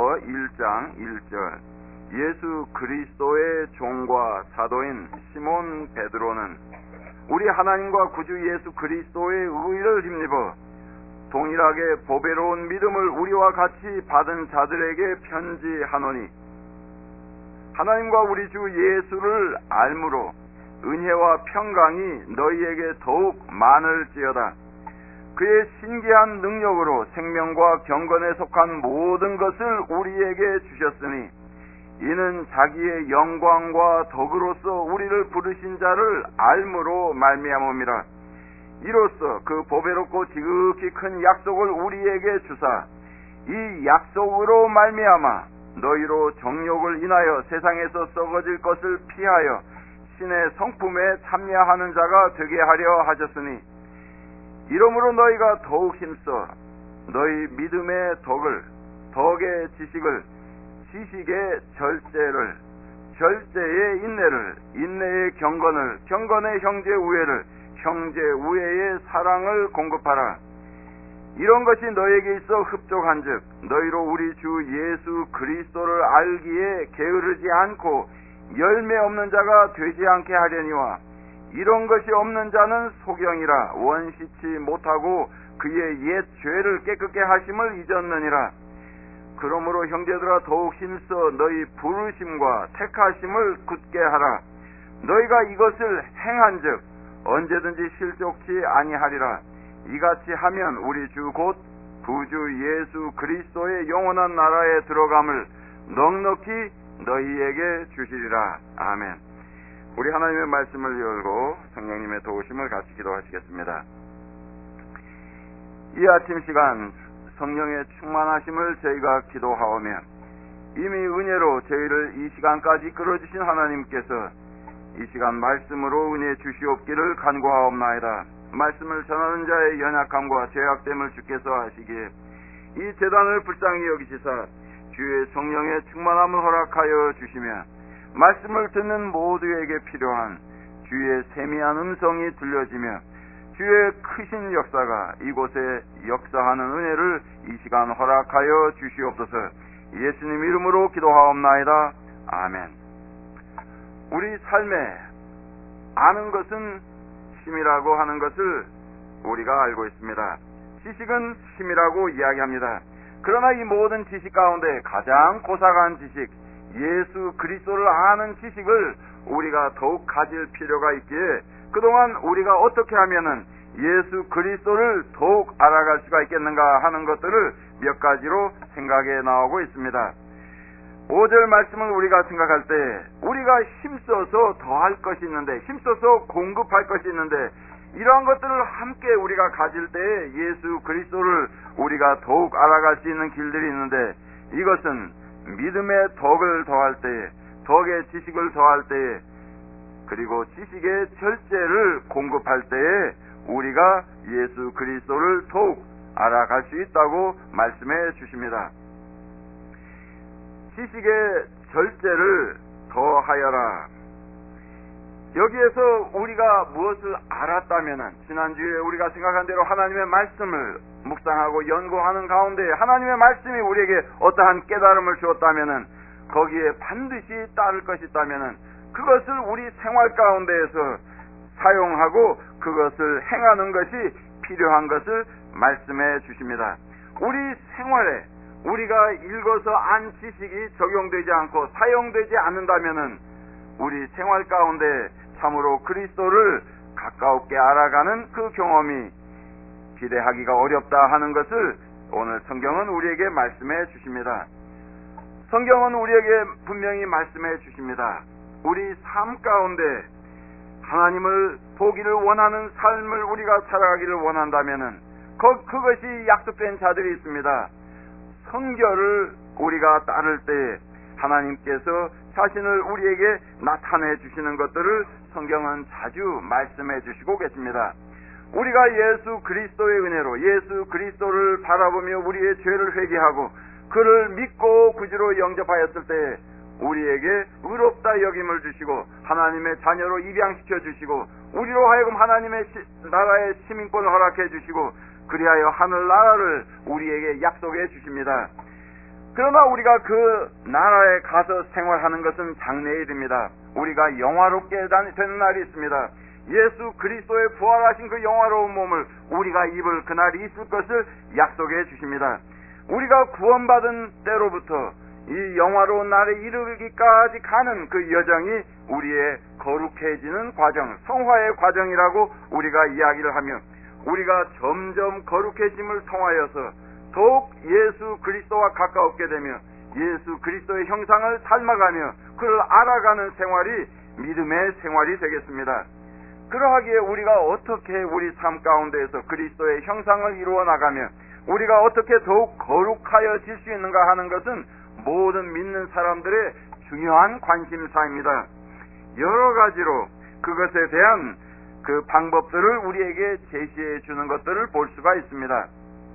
1장 1절 예수 그리스도의 종과 사도인 시몬 베드로는 우리 하나님과 구주 예수 그리스도의 의를 힘입어 동일하게 보배로운 믿음을 우리와 같이 받은 자들에게 편지하노니 하나님과 우리 주 예수를 알므로 은혜와 평강이 너희에게 더욱 많을지어다. 그의 신기한 능력으로 생명과 경건에 속한 모든 것을 우리에게 주셨으니 이는 자기의 영광과 덕으로서 우리를 부르신 자를 알므로 말미암음이라. 이로써 그 보배롭고 지극히 큰 약속을 우리에게 주사 이 약속으로 말미암아 너희로 정욕을 인하여 세상에서 썩어질 것을 피하여 신의 성품에 참여하는 자가 되게 하려 하셨으니 이러므로 너희가 더욱 힘써 너희 믿음의 덕을, 덕의 지식을, 지식의 절제를, 절제의 인내를, 인내의 경건을, 경건의 형제 우애를, 형제 우애의 사랑을 공급하라. 이런 것이 너에게 있어 흡족한즉 너희로 우리 주 예수 그리스도를 알기에 게으르지 않고 열매 없는 자가 되지 않게 하려니와 이런 것이 없는 자는 소경이라 원시치 못하고 그의 옛 죄를 깨끗게 하심을 잊었느니라. 그러므로 형제들아 더욱 힘써 너희 부르심과 택하심을 굳게 하라. 너희가 이것을 행한즉 언제든지 실족치 아니하리라. 이같이 하면 우리 주 곧 구주 예수 그리스도의 영원한 나라에 들어감을 넉넉히 너희에게 주시리라. 아멘. 우리 하나님의 말씀을 열고 성령님의 도우심을 같이 기도하시겠습니다. 이 아침 시간 성령의 충만하심을 저희가 기도하오며 이미 은혜로 저희를 이 시간까지 끌어주신 하나님께서 이 시간 말씀으로 은혜 주시옵기를 간구하옵나이다. 말씀을 전하는 자의 연약함과 죄악됨을 주께서 아시기에 이 재단을 불쌍히 여기시사 주의 성령의 충만함을 허락하여 주시며 말씀을 듣는 모두에게 필요한 주의 세미한 음성이 들려지며 주의 크신 역사가 이곳에 역사하는 은혜를 이 시간 허락하여 주시옵소서. 예수님 이름으로 기도하옵나이다. 아멘. 우리 삶에 아는 것은 힘이라고 하는 것을 우리가 알고 있습니다. 지식은 힘이라고 이야기합니다. 그러나 이 모든 지식 가운데 가장 고상한 지식, 예수 그리스도를 아는 지식을 우리가 더욱 가질 필요가 있기에 그동안 우리가 어떻게 하면은 예수 그리스도를 더욱 알아갈 수가 있겠는가 하는 것들을 몇 가지로 생각해 나오고 있습니다. 5절 말씀을 우리가 생각할 때 우리가 힘써서 더할 것이 있는데, 힘써서 공급할 것이 있는데, 이러한 것들을 함께 우리가 가질 때 예수 그리스도를 우리가 더욱 알아갈 수 있는 길들이 있는데, 이것은 믿음의 덕을 더할 때, 덕의 지식을 더할 때, 그리고 지식의 절제를 공급할 때에 우리가 예수 그리스도를 더욱 알아갈 수 있다고 말씀해 주십니다. 지식의 절제를 더하여라. 여기에서 우리가 무엇을 알았다면은, 지난주에 우리가 생각한 대로 하나님의 말씀을 묵상하고 연구하는 가운데 하나님의 말씀이 우리에게 어떠한 깨달음을 주었다면은, 거기에 반드시 따를 것이 있다면은 그것을 우리 생활 가운데에서 사용하고 그것을 행하는 것이 필요한 것을 말씀해 주십니다. 우리 생활에 우리가 읽어서 안 지식이 적용되지 않고 사용되지 않는다면은 우리 생활 가운데 참으로 그리스도를 가까웠게 알아가는 그 경험이 기대하기가 어렵다 하는 것을 오늘 성경은 우리에게 말씀해 주십니다. 성경은 우리에게 분명히 말씀해 주십니다. 우리 삶 가운데 하나님을 보기를 원하는 삶을 우리가 살아가기를 원한다면은 그것이 약속된 자들이 있습니다. 성결을 우리가 따를 때 하나님께서 자신을 우리에게 나타내 주시는 것들을 성경은 자주 말씀해 주시고 계십니다. 우리가 예수 그리스도의 은혜로 예수 그리스도를 바라보며 우리의 죄를 회개하고 그를 믿고 구주로 영접하였을 때 우리에게 의롭다 여김을 주시고 하나님의 자녀로 입양시켜 주시고 우리로 하여금 하나님의 나라의 시민권을 허락해 주시고 그리하여 하늘나라를 우리에게 약속해 주십니다. 그러나 우리가 그 나라에 가서 생활하는 것은 장래의 일입니다. 우리가 영화롭게 되는 날이 있습니다. 예수 그리스도의 부활하신 그 영화로운 몸을 우리가 입을 그날이 있을 것을 약속해 주십니다. 우리가 구원받은 때로부터 이 영화로운 날에 이르기까지 가는 그 여정이 우리의 거룩해지는 과정, 성화의 과정이라고 우리가 이야기를 하며, 우리가 점점 거룩해짐을 통하여서 더욱 예수 그리스도와 가까웠게 되며 예수 그리스도의 형상을 닮아가며 그를 알아가는 생활이 믿음의 생활이 되겠습니다. 그러하기에 우리가 어떻게 우리 삶 가운데에서 그리스도의 형상을 이루어 나가며 우리가 어떻게 더욱 거룩하여질 수 있는가 하는 것은 모든 믿는 사람들의 중요한 관심사입니다. 여러 가지로 그것에 대한 그 방법들을 우리에게 제시해 주는 것들을 볼 수가 있습니다.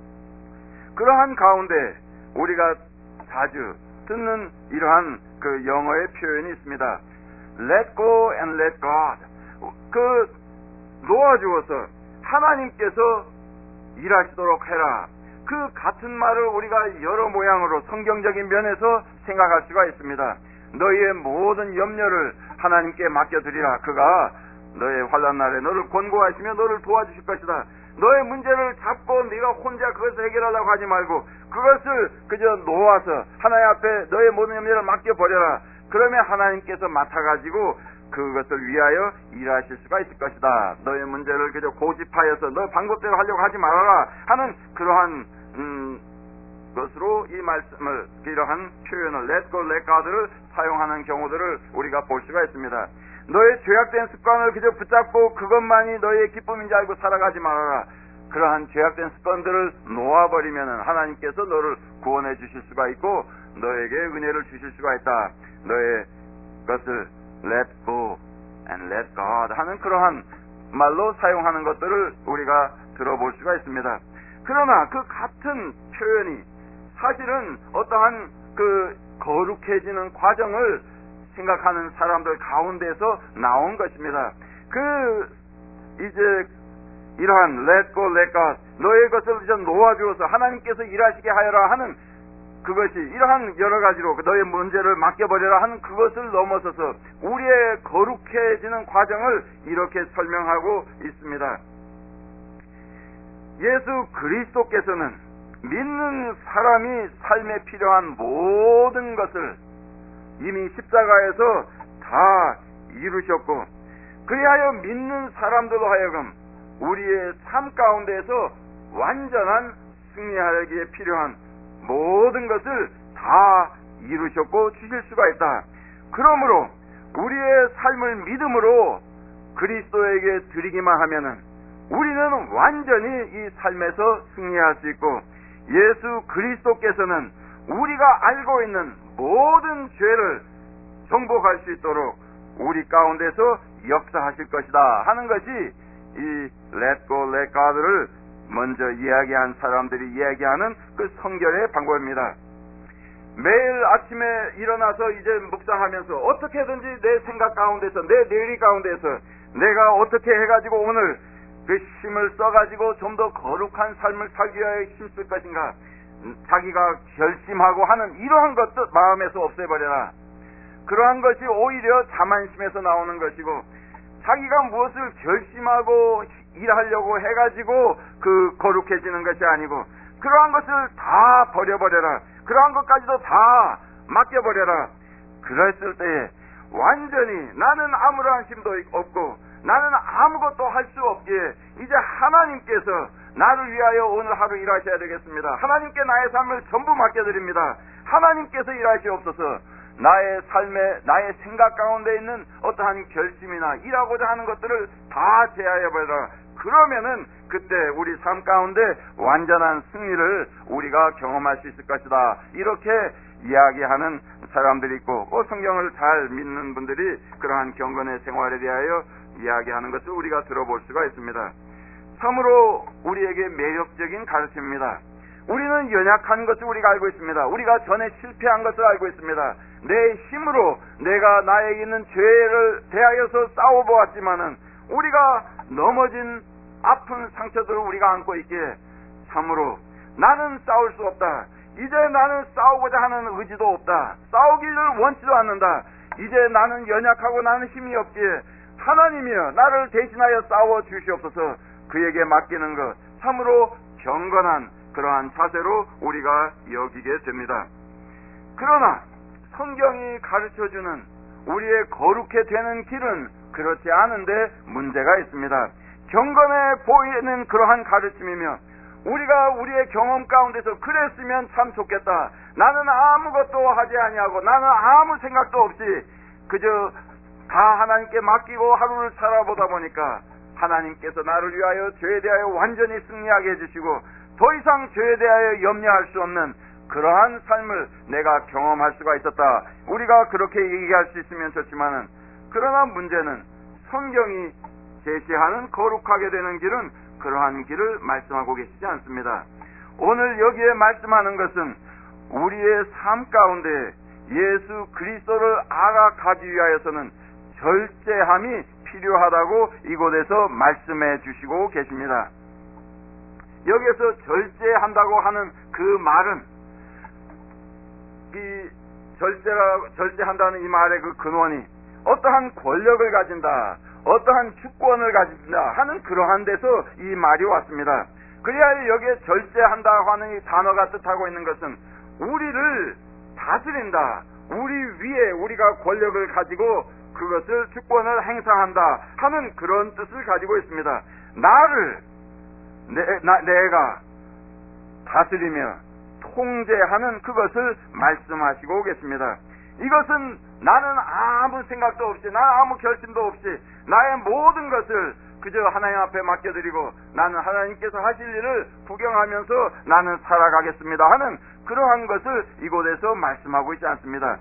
그러한 가운데 우리가 자주 듣는 이러한 그 영어의 표현이 있습니다. Let go and let God. 그 놓아주어서 하나님께서 일하시도록 해라. 그 같은 말을 우리가 여러 모양으로 성경적인 면에서 생각할 수가 있습니다. 너희의 모든 염려를 하나님께 맡겨드리라. 그가 너의 환난 날에 너를 권고하시며 너를 도와주실 것이다. 너의 문제를 잡고 네가 혼자 그것을 해결하려고 하지 말고 그것을 그저 놓아서 하나님 앞에 너의 모든 염려를 맡겨버려라. 그러면 하나님께서 맡아가지고 그것을 위하여 일하실 수가 있을 것이다. 너의 문제를 그저 고집하여서 너 방법대로 하려고 하지 말아라 하는 그러한 것으로 이 말씀을, 이러한 표현을 Let go, let God를 사용하는 경우들을 우리가 볼 수가 있습니다. 너의 죄악된 습관을 그저 붙잡고 그것만이 너의 기쁨인지 알고 살아가지 말아라. 그러한 죄악된 습관들을 놓아버리면 하나님께서 너를 구원해 주실 수가 있고 너에게 은혜를 주실 수가 있다. 너의 것을 let go and let God 하는 그러한 말로 사용하는 것들을 우리가 들어볼 수가 있습니다. 그러나 그 같은 표현이 사실은 어떠한 그 거룩해지는 과정을 생각하는 사람들 가운데서 나온 것입니다. 이제 이러한 let go, let God, 너의 것을 이제 놓아주어서 하나님께서 일하시게 하여라 하는 그것이 이러한 여러 가지로 너의 문제를 맡겨버려라 하는 그것을 넘어서서 우리의 거룩해지는 과정을 이렇게 설명하고 있습니다. 예수 그리스도께서는 믿는 사람이 삶에 필요한 모든 것을 이미 십자가에서 다 이루셨고 그리하여 믿는 사람들로 하여금 우리의 삶 가운데에서 완전한 승리하기에 필요한 모든 것을 다 이루셨고 주실 수가 있다. 그러므로 우리의 삶을 믿음으로 그리스도에게 드리기만 하면은 우리는 완전히 이 삶에서 승리할 수 있고 예수 그리스도께서는 우리가 알고 있는 모든 죄를 정복할 수 있도록 우리 가운데서 역사하실 것이다 하는 것이 이 Let Go, Let God를 먼저 이야기한 사람들이 이야기하는 그 성결의 방법입니다. 매일 아침에 일어나서 이제 묵상하면서 어떻게든지 내 생각 가운데서 내 뇌리 가운데서 내가 어떻게 해가지고 오늘 그 힘을 써가지고 좀 더 거룩한 삶을 살기 위하여 힘쓸 것인가 자기가 결심하고 하는 이러한 것도 마음에서 없애버려라. 그러한 것이 오히려 자만심에서 나오는 것이고 자기가 무엇을 결심하고 일하려고 해가지고 그 거룩해지는 것이 아니고 그러한 것을 다 버려버려라. 그러한 것까지도 다 맡겨버려라. 그랬을 때에 완전히 나는 아무런 힘도 없고 나는 아무것도 할 수 없기에 이제 하나님께서 나를 위하여 오늘 하루 일하셔야 되겠습니다. 하나님께 나의 삶을 전부 맡겨드립니다. 하나님께서 일하시옵소서. 나의 삶에 나의 생각 가운데 있는 어떠한 결심이나 일하고자 하는 것들을 다 제하여버려라. 그러면은 그때 우리 삶 가운데 완전한 승리를 우리가 경험할 수 있을 것이다. 이렇게 이야기하는 사람들이 있고 성경을 잘 믿는 분들이 그러한 경건의 생활에 대하여 이야기하는 것을 우리가 들어볼 수가 있습니다. 참으로 우리에게 매력적인 가르침입니다. 우리는 연약한 것을 우리가 알고 있습니다. 우리가 전에 실패한 것을 알고 있습니다. 내 힘으로 내가 나에게 있는 죄를 대하여서 싸워보았지만은 우리가 넘어진 아픈 상처들을 우리가 안고 있기에 참으로 나는 싸울 수 없다. 이제 나는 싸우고자 하는 의지도 없다. 싸우기를 원치도 않는다. 이제 나는 연약하고 나는 힘이 없기에 하나님이여 나를 대신하여 싸워 주시옵소서. 그에게 맡기는 것 참으로 경건한 그러한 자세로 우리가 여기게 됩니다. 그러나 성경이 가르쳐주는 우리의 거룩해 되는 길은 그렇지 않은데 문제가 있습니다. 경건해 보이는 그러한 가르침이며 우리가 우리의 경험 가운데서 그랬으면 참 좋겠다. 나는 아무것도 하지 아니하고 나는 아무 생각도 없이 그저 다 하나님께 맡기고 하루를 살아보다 보니까 하나님께서 나를 위하여 죄에 대하여 완전히 승리하게 해주시고 더 이상 죄에 대하여 염려할 수 없는 그러한 삶을 내가 경험할 수가 있었다. 우리가 그렇게 얘기할 수 있으면 좋지만은 그러나 문제는 성경이 제시하는 거룩하게 되는 길은 그러한 길을 말씀하고 계시지 않습니다. 오늘 여기에 말씀하는 것은 우리의 삶 가운데 예수 그리스도를 알아가기 위하여서는 절제함이 필요하다고 이곳에서 말씀해 주시고 계십니다. 여기에서 절제한다고 하는 그 말은 이 절제한다는 이 말의 그 근원이 어떠한 권력을 가진다, 어떠한 주권을 가진다 하는 그러한 데서 이 말이 왔습니다. 그래야 여기에 절제한다고 하는 이 단어가 뜻하고 있는 것은 우리를 다스린다, 우리 위에 우리가 권력을 가지고 그것을 주권을 행사한다 하는 그런 뜻을 가지고 있습니다. 나를 내가 다스리며 통제하는 그것을 말씀하시고 계십니다. 이것은 나는 아무 생각도 없이 나 아무 결심도 없이 나의 모든 것을 그저 하나님 앞에 맡겨드리고 나는 하나님께서 하실 일을 구경하면서 나는 살아가겠습니다 하는 그러한 것을 이곳에서 말씀하고 있지 않습니다.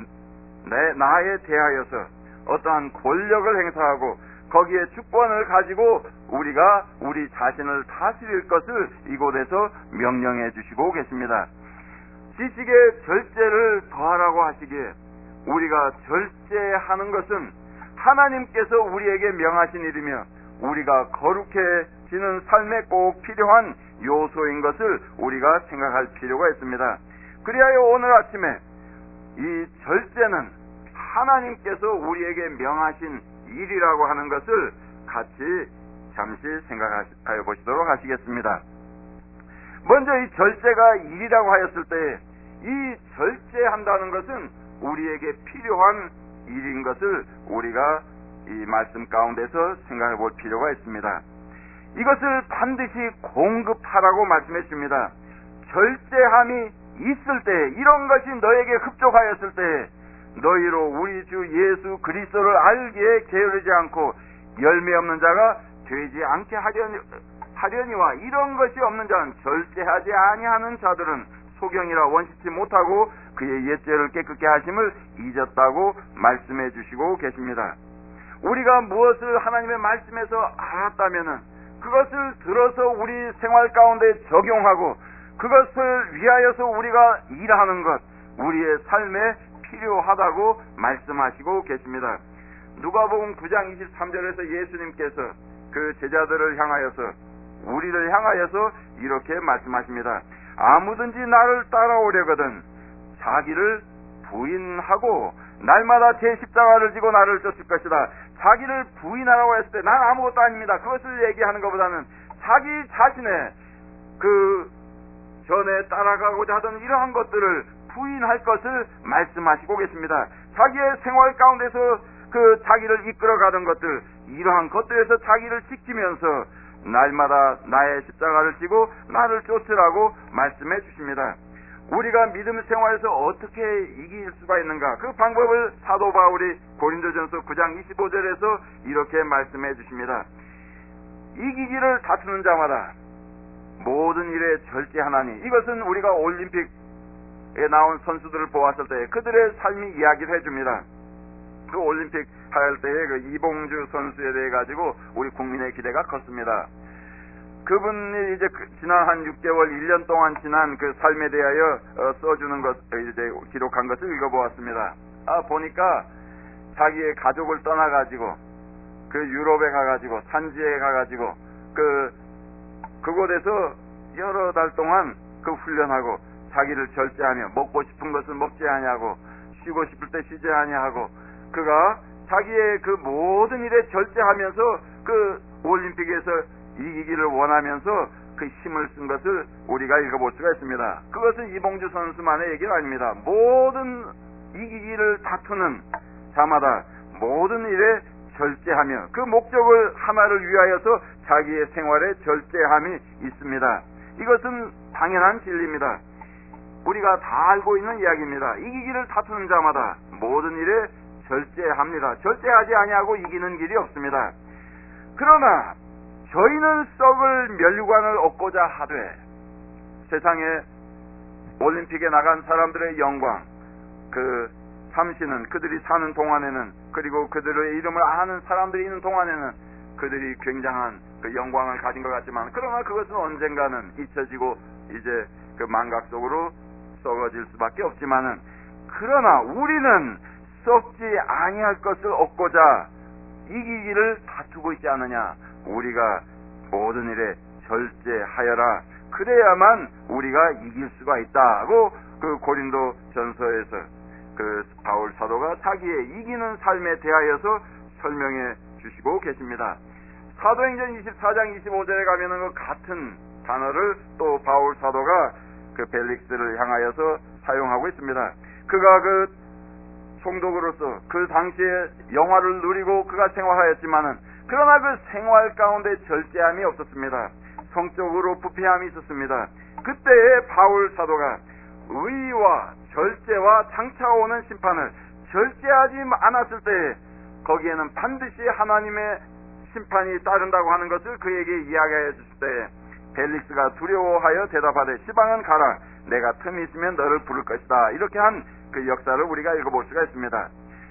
나에 대하여서 어떠한 권력을 행사하고 거기에 주권을 가지고 우리가 우리 자신을 다스릴 것을 이곳에서 명령해 주시고 계십니다. 지식의 절제를 더하라고 하시기에 우리가 절제하는 것은 하나님께서 우리에게 명하신 일이며 우리가 거룩해지는 삶에 꼭 필요한 요소인 것을 우리가 생각할 필요가 있습니다. 그리하여 오늘 아침에 이 절제는 하나님께서 우리에게 명하신 일이라고 하는 것을 같이 잠시 생각하여 보시도록 하시겠습니다. 먼저 이 절제가 일이라고 하였을 때 이 절제한다는 것은 우리에게 필요한 일인 것을 우리가 이 말씀 가운데서 생각해 볼 필요가 있습니다. 이것을 반드시 공급하라고 말씀해 줍니다. 절제함이 있을 때, 이런 것이 너에게 흡족하였을 때 너희로 우리 주 예수 그리스도를 알기에 게으르지 않고 열매 없는 자가 되지 않게 하려니와 이런 것이 없는 자는 절제하지 아니하는 자들은 소경이라 원시치 못하고 그의 옛죄를 깨끗게 하심을 잊었다고 말씀해 주시고 계십니다. 우리가 무엇을 하나님의 말씀에서 알았다면은 그것을 들어서 우리 생활 가운데 적용하고 그것을 위하여서 우리가 일하는 것, 우리의 삶에 필요하다고 말씀하시고 계십니다. 누가복음 9장 23절에서 예수님께서 그 제자들을 향하여서 우리를 향하여서 이렇게 말씀하십니다. 아무든지 나를 따라오려거든 자기를 부인하고 날마다 제 십자가를 지고 나를 쫓을 것이다. 자기를 부인하라고 했을 때 난 아무것도 아닙니다. 그것을 얘기하는 것보다는 자기 자신의 그 전에 따라가고자 하던 이러한 것들을 부인할 것을 말씀하시고 계십니다. 자기의 생활 가운데서 그 자기를 이끌어가던 것들, 이러한 것들에서 자기를 지키면서 날마다 나의 십자가를 지고 나를 쫓으라고 말씀해 주십니다. 우리가 믿음 생활에서 어떻게 이길 수가 있는가? 그 방법을 사도 바울이 고린도전서 9장 25절에서 이렇게 말씀해 주십니다. 이기기를 다투는 자마다 모든 일에 절제하나니, 이것은 우리가 올림픽에 나온 선수들을 보았을 때 그들의 삶이 이야기를 해줍니다. 그 올림픽 할 때의 그 이봉주 선수에 대해 가지고 우리 국민의 기대가 컸습니다. 그분이 이제 지난 한 6개월, 1년 동안 지난 그 삶에 대하여 써주는 것, 이제 기록한 것을 읽어보았습니다. 보니까 자기의 가족을 떠나가지고 그 유럽에 가가지고 산지에 가가지고 그곳에서 여러 달 동안 그 훈련하고 자기를 절제하며 먹고 싶은 것을 먹지 아니하고 쉬고 싶을 때 쉬지 아니하고 그가 자기의 그 모든 일에 절제하면서 그 올림픽에서 이기기를 원하면서 그 힘을 쓴 것을 우리가 읽어볼 수가 있습니다. 그것은 이봉주 선수만의 얘기가 아닙니다. 모든 이기기를 다투는 자마다 모든 일에 절제하며 그 목적을 하나를 위하여서 자기의 생활에 절제함이 있습니다. 이것은 당연한 진리입니다. 우리가 다 알고 있는 이야기입니다. 이기기를 다투는 자마다 모든 일에 절제합니다. 절제하지 아니하고 이기는 길이 없습니다. 그러나 저희는 썩을 면류관을 얻고자 하되 세상에 올림픽에 나간 사람들의 영광, 그 삼시는 그들이 사는 동안에는, 그리고 그들의 이름을 아는 사람들이 있는 동안에는 그들이 굉장한 그 영광을 가진 것 같지만, 그러나 그것은 언젠가는 잊혀지고 이제 그 망각 속으로 썩어질 수밖에 없지만은, 그러나 우리는 썩지 아니할 것을 얻고자 이기기를 다투고 있지 않느냐. 우리가 모든 일에 절제하여라. 그래야만 우리가 이길 수가 있다고 그 고린도 전서에서 그 바울 사도가 자기의 이기는 삶에 대하여서 설명해 주시고 계십니다. 사도행전 24장 25절에 가면은 그 같은 단어를 또 바울 사도가 그 벨릭스를 향하여서 사용하고 있습니다. 그가 그 총독으로서 그 당시에 영화를 누리고 그가 생활하였지만은, 그러나 그 생활 가운데 절제함이 없었습니다. 성적으로 부패함이 있었습니다. 그때에 바울 사도가 의와 절제와 장차 오는 심판을 절제하지 않았을 때 거기에는 반드시 하나님의 심판이 따른다고 하는 것을 그에게 이야기해 줬을 때 벨릭스가 두려워하여 대답하되 시방은 가라, 내가 틈이 있으면 너를 부를 것이다. 이렇게 한 그 역사를 우리가 읽어볼 수가 있습니다.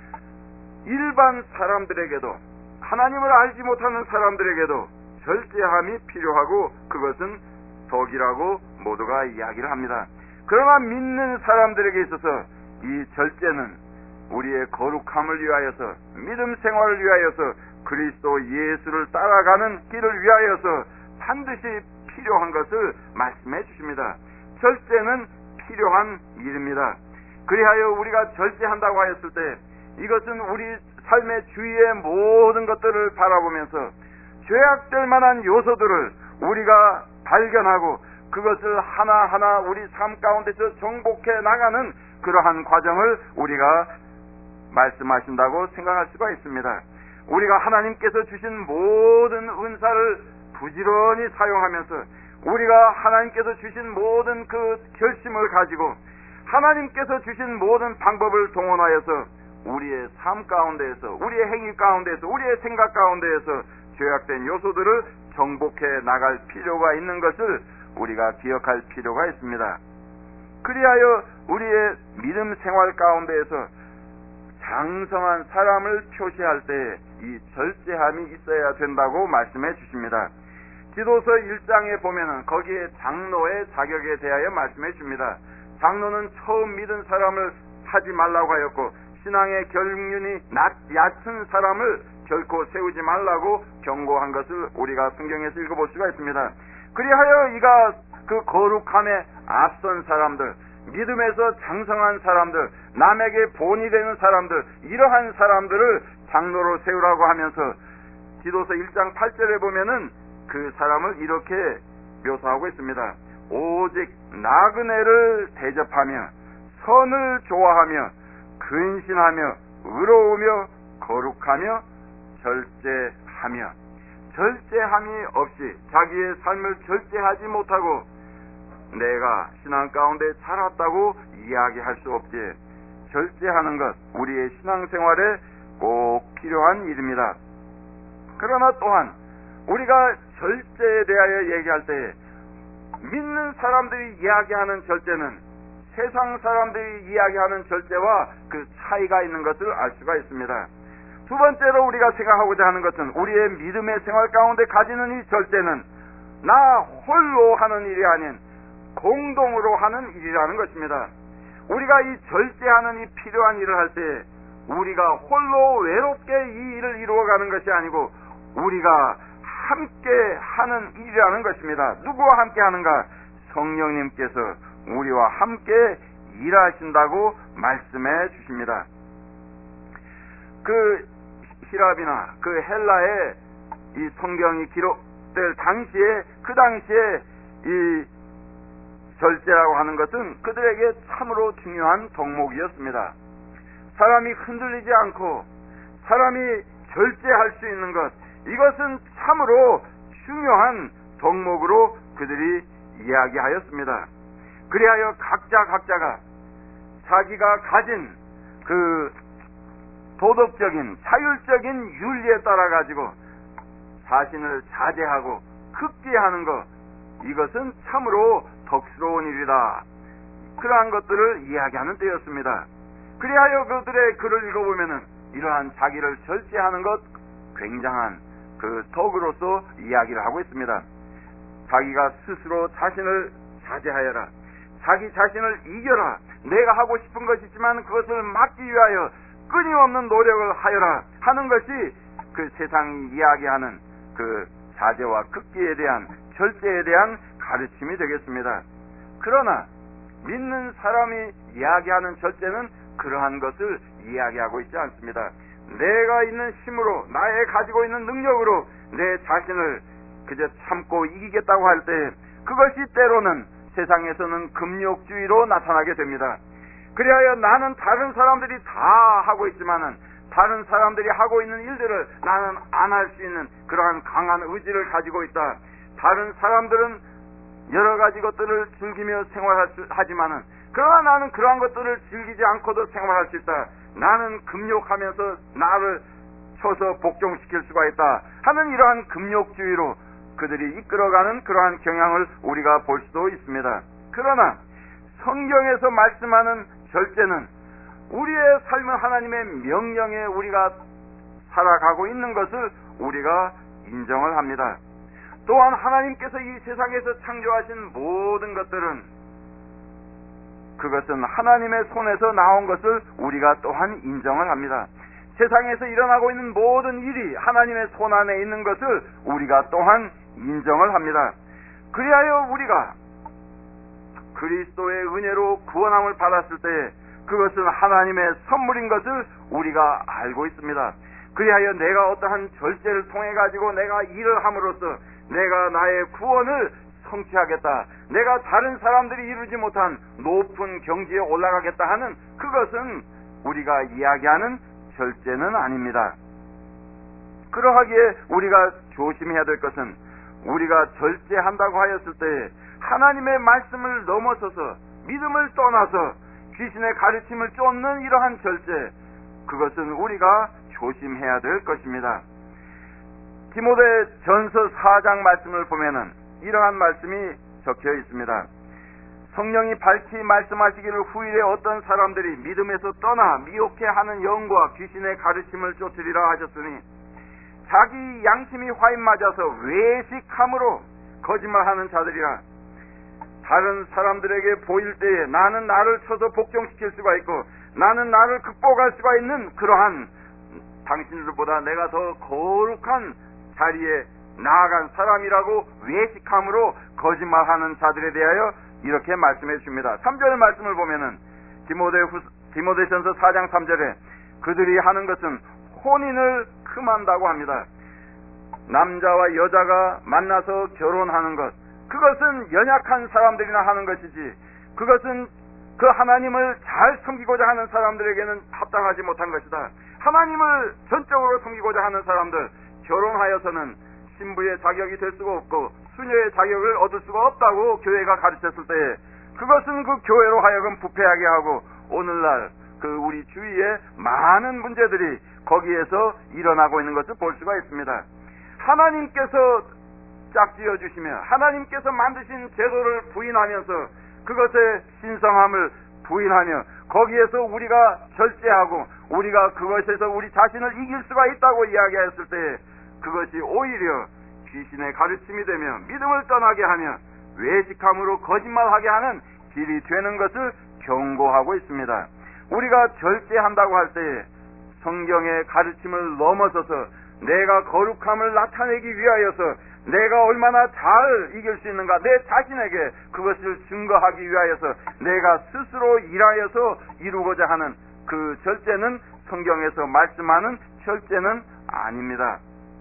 일반 사람들에게도, 하나님을 알지 못하는 사람들에게도 절제함이 필요하고 그것은 덕이라고 모두가 이야기를 합니다. 그러나 믿는 사람들에게 있어서 이 절제는 우리의 거룩함을 위하여서, 믿음 생활을 위하여서, 그리스도 예수를 따라가는 길을 위하여서 반드시 필요한 것을 말씀해 주십니다. 절제는 필요한 일입니다. 그리하여 우리가 절제한다고 하였을 때 이것은 우리 삶의 주위의 모든 것들을 바라보면서 죄악될 만한 요소들을 우리가 발견하고 그것을 하나하나 우리 삶 가운데서 정복해 나가는 그러한 과정을 우리가 말씀하신다고 생각할 수가 있습니다. 우리가 하나님께서 주신 모든 은사를 부지런히 사용하면서 우리가 하나님께서 주신 모든 그 결심을 가지고 하나님께서 주신 모든 방법을 동원하여서 우리의 삶 가운데에서, 우리의 행위 가운데에서, 우리의 생각 가운데에서 죄악된 요소들을 정복해 나갈 필요가 있는 것을 우리가 기억할 필요가 있습니다. 그리하여 우리의 믿음 생활 가운데에서 장성한 사람을 표시할 때 이 절제함이 있어야 된다고 말씀해 주십니다. 디도서 1장에 보면은 거기에 장로의 자격에 대하여 말씀해 줍니다. 장로는 처음 믿은 사람을 하지 말라고 하였고 신앙의 경륜이 얕은 사람을 결코 세우지 말라고 경고한 것을 우리가 성경에서 읽어볼 수가 있습니다. 그리하여 이가 그 거룩함에 앞선 사람들, 믿음에서 장성한 사람들, 남에게 본이 되는 사람들, 이러한 사람들을 장로로 세우라고 하면서 디도서 1장 8절에 보면은 그 사람을 이렇게 묘사하고 있습니다. 오직 나그네를 대접하며 선을 좋아하며 근신하며 의로우며 거룩하며 절제하며, 절제함이 없이 자기의 삶을 절제하지 못하고 내가 신앙 가운데 살았다고 이야기할 수 없지. 절제하는 것 우리의 신앙생활에 꼭 필요한 일입니다. 그러나 또한 우리가 절제에 대하여 얘기할 때 믿는 사람들이 이야기하는 절제는 세상 사람들이 이야기하는 절제와 그 차이가 있는 것을 알 수가 있습니다. 두 번째로 우리가 생각하고자 하는 것은 우리의 믿음의 생활 가운데 가지는 이 절제는 나 홀로 하는 일이 아닌 공동으로 하는 일이라는 것입니다. 우리가 이 절제하는 이 필요한 일을 할 때 우리가 홀로 외롭게 이 일을 이루어가는 것이 아니고 우리가 함께 하는 일이라는 것입니다. 누구와 함께 하는가? 성령님께서 우리와 함께 일하신다고 말씀해 주십니다. 그 히랍이나 그 헬라의 이 성경이 기록될 당시에, 그 당시에 이 절제라고 하는 것은 그들에게 참으로 중요한 덕목이었습니다. 사람이 흔들리지 않고 사람이 절제할 수 있는 것, 이것은 참으로 중요한 덕목으로 그들이 이야기하였습니다. 그리하여 각자가 자기가 가진 그 도덕적인 자율적인 윤리에 따라 가지고 자신을 자제하고 극기하는 것, 이것은 참으로 덕스러운 일이다. 그러한 것들을 이야기하는 때였습니다. 그리하여 그들의 글을 읽어보면은 이러한 자기를 절제하는 것, 굉장한 그 덕으로서 이야기를 하고 있습니다. 자기가 스스로 자신을 자제하여라. 자기 자신을 이겨라. 내가 하고 싶은 것이지만 그것을 막기 위하여 끊임없는 노력을 하여라 하는 것이 그 세상이 이야기하는 그 자제와 극기에 대한, 절제에 대한 가르침이 되겠습니다. 그러나 믿는 사람이 이야기하는 절제는 그러한 것을 이야기하고 있지 않습니다. 내가 있는 힘으로, 나의 가지고 있는 능력으로 내 자신을 그저 참고 이기겠다고 할 때, 그것이 때로는 세상에서는 금욕주의로 나타나게 됩니다. 그리하여 나는 다른 사람들이 다 하고 있지만은 다른 사람들이 하고 있는 일들을 나는 안 할 수 있는 그러한 강한 의지를 가지고 있다. 다른 사람들은 여러 가지 것들을 즐기며 생활하지만은 그러나 나는 그러한 것들을 즐기지 않고도 생활할 수 있다. 나는 금욕하면서 나를 쳐서 복종시킬 수가 있다 하는 이러한 금욕주의로 그들이 이끌어가는 그러한 경향을 우리가 볼 수도 있습니다. 그러나 성경에서 말씀하는 절제는 우리의 삶은 하나님의 명령에 우리가 살아가고 있는 것을 우리가 인정을 합니다. 또한 하나님께서 이 세상에서 창조하신 모든 것들은 그것은 하나님의 손에서 나온 것을 우리가 또한 인정을 합니다. 세상에서 일어나고 있는 모든 일이 하나님의 손 안에 있는 것을 우리가 또한 인정을 합니다. 그리하여 우리가 그리스도의 은혜로 구원함을 받았을 때 그것은 하나님의 선물인 것을 우리가 알고 있습니다. 그리하여 내가 어떠한 절제를 통해 가지고 내가 일을 함으로써 내가 나의 구원을 성취하겠다, 내가 다른 사람들이 이루지 못한 높은 경지에 올라가겠다 하는 그것은 우리가 이야기하는 절제는 아닙니다. 그러하기에 우리가 조심해야 될 것은 우리가 절제한다고 하였을 때 하나님의 말씀을 넘어서서 믿음을 떠나서 귀신의 가르침을 쫓는 이러한 절제, 그것은 우리가 조심해야 될 것입니다. 디모데전서 4장 말씀을 보면은 이러한 말씀이 적혀 있습니다. 성령이 밝히 말씀하시기를 후일에 어떤 사람들이 믿음에서 떠나 미혹해 하는 영과 귀신의 가르침을 쫓으리라 하셨으니 자기 양심이 화인 맞아서 외식함으로 거짓말하는 자들이라. 다른 사람들에게 보일 때에 나는 나를 쳐서 복종시킬 수가 있고 나는 나를 극복할 수가 있는 그러한 당신들보다 내가 더 거룩한 자리에 나아간 사람이라고 외식함으로 거짓말하는 자들에 대하여 이렇게 말씀해 주십니다. 3절 말씀을 보면은 디모데전서 4장 3절에 그들이 하는 것은 혼인을 금한다고 합니다. 남자와 여자가 만나서 결혼하는 것, 그것은 연약한 사람들이나 하는 것이지 그것은 그 하나님을 잘 섬기고자 하는 사람들에게는 합당하지 못한 것이다. 하나님을 전적으로 섬기고자 하는 사람들, 결혼하여서는 신부의 자격이 될 수가 없고 수녀의 자격을 얻을 수가 없다고 교회가 가르쳤을 때 그것은 그 교회로 하여금 부패하게 하고 오늘날 그 우리 주위에 많은 문제들이 거기에서 일어나고 있는 것을 볼 수가 있습니다. 하나님께서 짝지어 주시며 하나님께서 만드신 제도를 부인하면서 그것의 신성함을 부인하며 거기에서 우리가 절제하고 우리가 그것에서 우리 자신을 이길 수가 있다고 이야기했을 때 그것이 오히려 귀신의 가르침이 되며 믿음을 떠나게 하며 외식함으로 거짓말하게 하는 길이 되는 것을 경고하고 있습니다. 우리가 절제한다고 할 때 성경의 가르침을 넘어서서 내가 거룩함을 나타내기 위하여서 내가 얼마나 잘 이길 수 있는가, 내 자신에게 그것을 증거하기 위하여서 내가 스스로 일하여서 이루고자 하는 그 절제는 성경에서 말씀하는 절제는 아닙니다.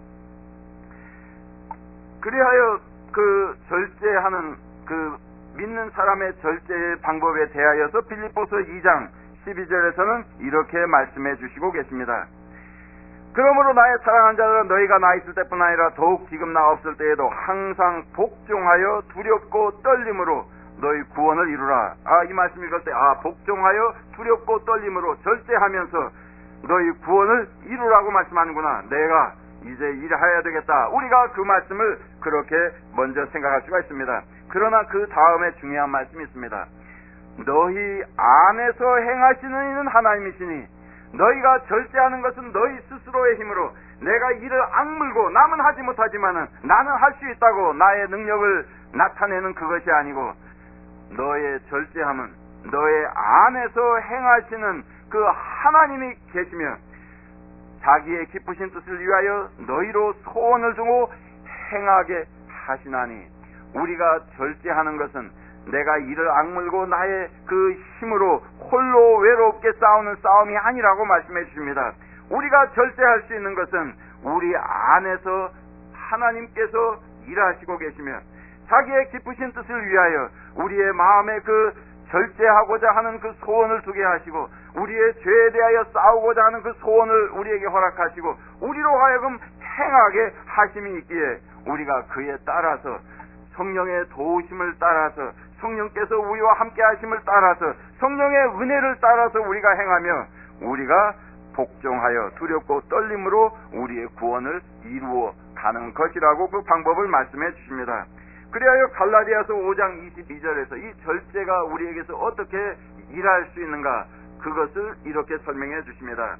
그리하여 그 절제하는 그 믿는 사람의 절제의 방법에 대하여서 빌립보서 2장 12절에서는 이렇게 말씀해 주시고 계십니다. 그러므로 나의 사랑하는 자들아, 너희가 나 있을 때뿐 아니라 더욱 지금 나 없을 때에도 항상 복종하여 두렵고 떨림으로 너희 구원을 이루라. 이 말씀 읽을 때 복종하여 두렵고 떨림으로 절제하면서 너희 구원을 이루라고 말씀하는구나. 내가 이제 일해야 되겠다. 우리가 그 말씀을 그렇게 먼저 생각할 수가 있습니다. 그러나 그 다음에 중요한 말씀이 있습니다. 너희 안에서 행하시는 이는 하나님이시니 너희가 절제하는 것은 너희 스스로의 힘으로 내가 이를 악물고 남은 하지 못하지만은 나는 할 수 있다고 나의 능력을 나타내는 그것이 아니고, 너의 절제함은 너의 안에서 행하시는 그 하나님이 계시며 자기의 기쁘신 뜻을 위하여 너희로 소원을 두고 행하게 하시나니, 우리가 절제하는 것은 내가 이를 악물고 나의 그 힘으로 홀로 외롭게 싸우는 싸움이 아니라고 말씀해 주십니다. 우리가 절제할 수 있는 것은 우리 안에서 하나님께서 일하시고 계시며 자기의 기쁘신 뜻을 위하여 우리의 마음에 그 절제하고자 하는 그 소원을 두게 하시고 우리의 죄에 대하여 싸우고자 하는 그 소원을 우리에게 허락하시고 우리로 하여금 행하게 하심이 있기에 우리가 그에 따라서 성령의 도우심을 따라서 성령께서 우리와 함께 하심을 따라서 성령의 은혜를 따라서 우리가 행하며 우리가 복종하여 두렵고 떨림으로 우리의 구원을 이루어 가는 것이라고 그 방법을 말씀해 주십니다. 그리하여 갈라디아서 5장 22절에서 이 절제가 우리에게서 어떻게 일할 수 있는가, 그것을 이렇게 설명해 주십니다.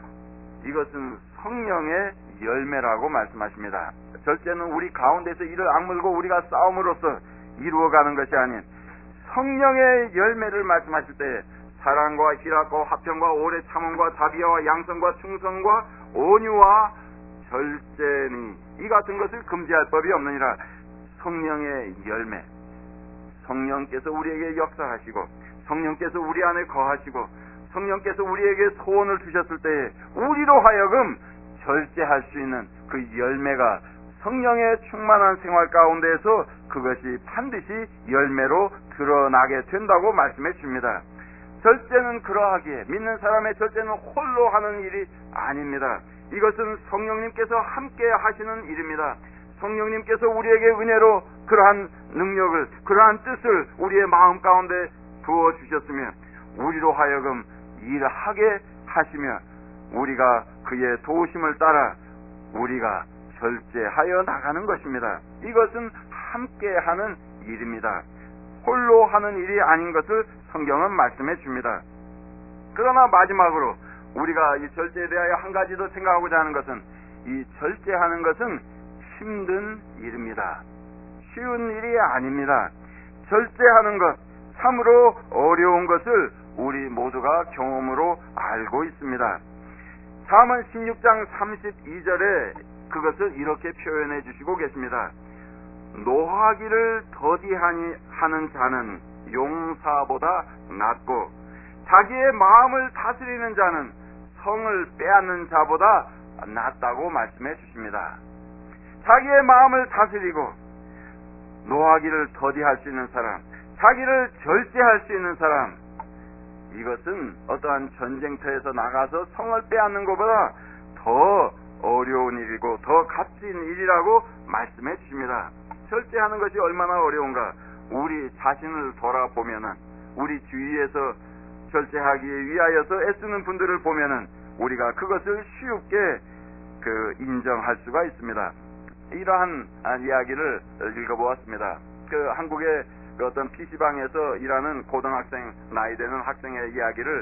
이것은 성령의 열매라고 말씀하십니다. 절제는 우리 가운데서 이를 악물고 우리가 싸움으로써 이루어가는 것이 아닌 성령의 열매를 말씀하실 때 사랑과 희락과 화평과 오래 참음과 자비와 양성과 충성과 온유와 절제니 이 같은 것을 금지할 법이 없느니라. 성령의 열매, 성령께서 우리에게 역사하시고 성령께서 우리 안에 거하시고 성령께서 우리에게 소원을 주셨을 때에 우리로 하여금 절제할 수 있는 그 열매가 성령의 충만한 생활 가운데에서 그것이 반드시 열매로 드러나게 된다고 말씀해 줍니다. 절제는 그러하기에 믿는 사람의 절제는 홀로 하는 일이 아닙니다. 이것은 성령님께서 함께 하시는 일입니다. 성령님께서 우리에게 은혜로 그러한 능력을, 그러한 뜻을 우리의 마음 가운데 부어 주셨으며 우리로 하여금 일하게 하시며 우리가 그의 도우심을 따라 우리가 절제하여 나가는 것입니다. 이것은 함께 하는 일입니다. 홀로 하는 일이 아닌 것을 성경은 말씀해 줍니다. 그러나 마지막으로 우리가 이 절제에 대하여 한 가지 더 생각하고자 하는 것은 이 절제하는 것은 힘든 일입니다. 쉬운 일이 아닙니다. 절제하는 것, 참으로 어려운 것을 우리 모두가 경험으로 알고 있습니다. 잠언 16장 32절에 그것을 이렇게 표현해 주시고 계십니다. 노하기를 더디하니 하는 자는 용사보다 낫고 자기의 마음을 다스리는 자는 성을 빼앗는 자보다 낫다고 말씀해 주십니다. 자기의 마음을 다스리고 노하기를 더디할 수 있는 사람, 자기를 절제할 수 있는 사람, 이것은 어떠한 전쟁터에서 나가서 성을 빼앗는 것보다 더 어려운 일이고 더 값진 일이라고 말씀해 주십니다. 절제하는 것이 얼마나 어려운가, 우리 자신을 돌아보면은 우리 주위에서 절제하기 위하여서 애쓰는 분들을 보면은 우리가 그것을 쉽게 인정할 수가 있습니다. 이러한 이야기를 읽어보았습니다. 한국의 어떤 PC방에서 일하는 고등학생, 나이 되는 학생의 이야기를